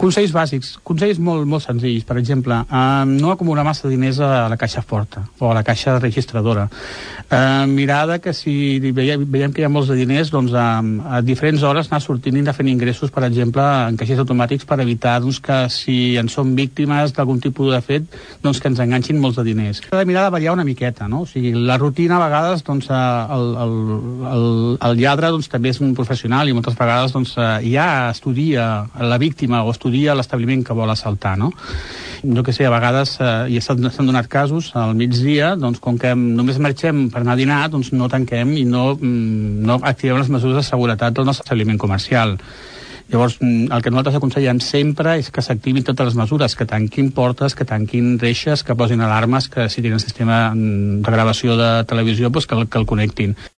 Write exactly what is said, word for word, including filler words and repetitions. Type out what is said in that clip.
Consells bàsics, consells molt, molt senzills. Per exemple, eh, no acumular massa diners a la caixa forta o a la caixa registradora. Eh, mirada que si veiem, veiem que hi ha molts de diners, doncs a, a diferents hores anar sortint i anar fent ingressos, per exemple, en caixers automàtics, per evitar doncs, que si en som víctimes d'algun tipus de fet, doncs que ens enganxin molts de diners. S'ha de mirar de variar una miqueta, no? O sigui, la rutina a vegades, doncs, el, el, el, el lladre doncs, també és un professional i moltes vegades doncs, ja estudia la víctima o estudia l'establiment que vol assaltar, no? Jo que sé, a vegades eh, ja s'han donat casos al migdia, doncs com que només marxem per anar a dinar, doncs no tanquem i no, no activem les mesures de seguretat del nostre establiment comercial. Llavors, el que nosaltres aconsellem sempre és que s'activin totes les mesures, que tanquin portes, que tanquin reixes, que posin alarmes, que si tenen sistema de gravació de televisió, doncs que el, que el connectin.